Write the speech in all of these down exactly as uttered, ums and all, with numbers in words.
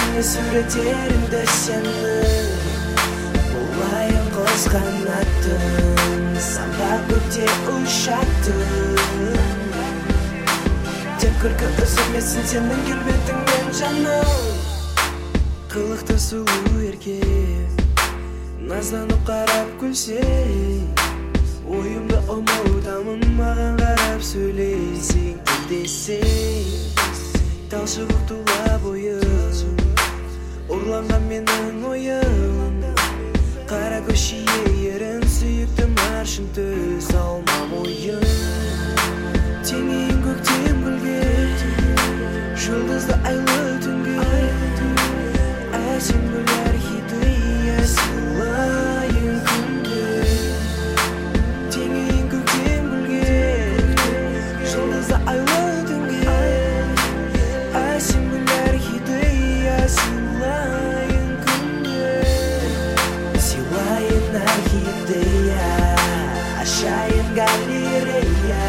ішіңе суреттерімді сенің болайын құс қанатын самғап көкте ұшатын тек күлкі үзілмесін сенің келбетіңмен жаным қылықты сұлу еркек назданып қарап күлсең ойымды ұмытамын маған қарап сөйлесең тілдесең талшығып тұла бойым ұрланған менің ойым қара көшеге ерін сүйікті маршын төс алмам ойын теңейін көктем гүлге жұлдызды айлы түнге әсем гүл орхидея сыйлайын күнде теңейін көктем гүлге жұлдызды айлы түнге әсем гүл орхидея сыйлайын күнде сыйлайын орхидея ашайын галерея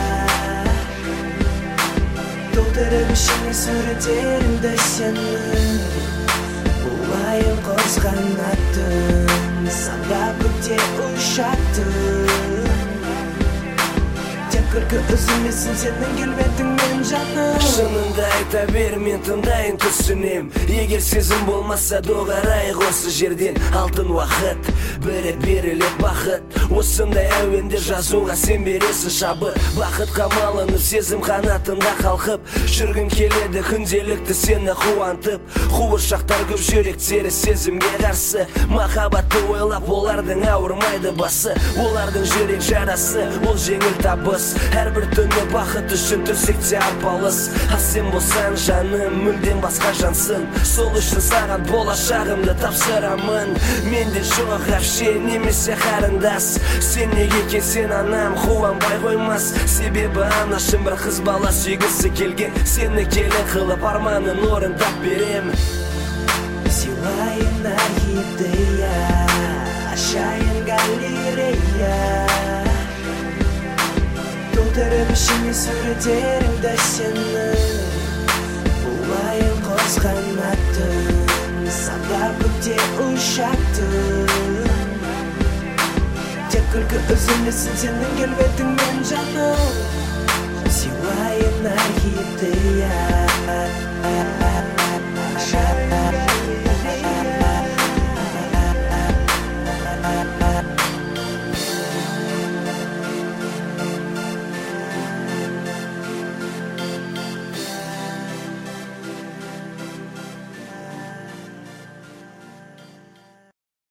толтырып ішіңе суреттерімді сенің болайын құс қанатын самғап көкте ұшатын тек күлкі үзілмесін сенің келбетіңмен жаным шыныңды айта бер мен тыңдайын түсінем егер сезім болмаса доғарайық осы жерден алтын уақыт бір рет берілет бақыт осындай әуенде жазуға сен бересің шабыт бақытқа малынып сезім қанатында қалқып жүргім келеді күнделікті сені қуантып қуыршақтар көп жүректері сезімге қарсы махаббатты ойлап олардың ауырмайды басы олардың жүрек жарасы ол жеңіл табыс әрбір түні бақыт үшін төсекте арпалыс а сен болсаң жаным мүлдем басқа жансың сол үшін саған болашағымды тапсырамын менде жоқ әпше немесе қарындас сен неге келсең анам қуанбай қоймас себебі анашым бір қыз бала сүйгісі келген сені келін қылып арманын орындап берем сыйлайын орхидея ашайын галерея толтырып ішіңе суреттерімді сенің болайын құс қанатын самғап көкте ұшатын тек күлкі үзілмесін сенің келбетіңмен жаным сыйлайын орхидея